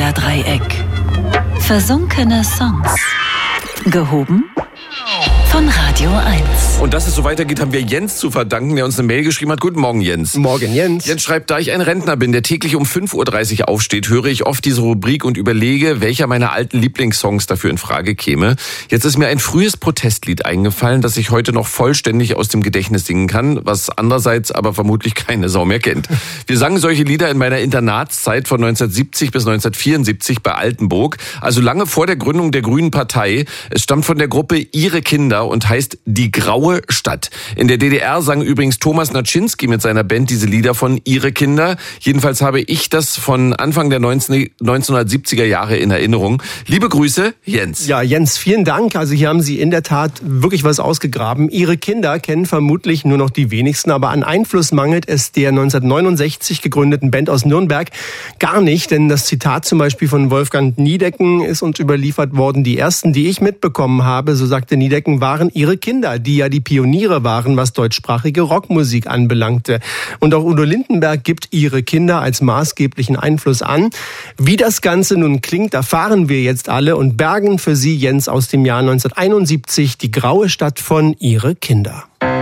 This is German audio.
Bermuda-Dreieck. Versunkene Songs. Gehoben von Radio 1. Und dass es so weitergeht, haben wir Jens zu verdanken, der uns eine Mail geschrieben hat. Guten Morgen, Jens. Morgen, Jens. Jens schreibt, da ich ein Rentner bin, der täglich um 5.30 Uhr aufsteht, höre ich oft diese Rubrik und überlege, welcher meiner alten Lieblingssongs dafür in Frage käme. Jetzt ist mir ein frühes Protestlied eingefallen, das ich heute noch vollständig aus dem Gedächtnis singen kann, was andererseits aber vermutlich keine Sau mehr kennt. Wir sangen solche Lieder in meiner Internatszeit von 1970 bis 1974 bei Altenburg, also lange vor der Gründung der Grünen Partei. Es stammt von der Gruppe Ihre Kinder und heißt Die Graue Stadt. In der DDR sang übrigens Thomas Naczynski mit seiner Band diese Lieder von Ihre Kinder. Jedenfalls habe ich das von Anfang der 1970er Jahre in Erinnerung. Liebe Grüße, Jens. Ja, Jens, vielen Dank. Also hier haben Sie in der Tat wirklich was ausgegraben. Ihre Kinder kennen vermutlich nur noch die wenigsten, aber an Einfluss mangelt es der 1969 gegründeten Band aus Nürnberg gar nicht, denn das Zitat zum Beispiel von Wolfgang Niedecken ist uns überliefert worden. Die ersten, die ich mitbekommen habe, so sagte Niedecken, waren Ihre Kinder, die ja die Pioniere waren, was deutschsprachige Rockmusik anbelangte. Und auch Udo Lindenberg gibt Ihre Kinder als maßgeblichen Einfluss an. Wie das Ganze nun klingt, erfahren wir jetzt alle und bergen für Sie, Jens, aus dem Jahr 1971 Die Graue Stadt von Ihre Kinder.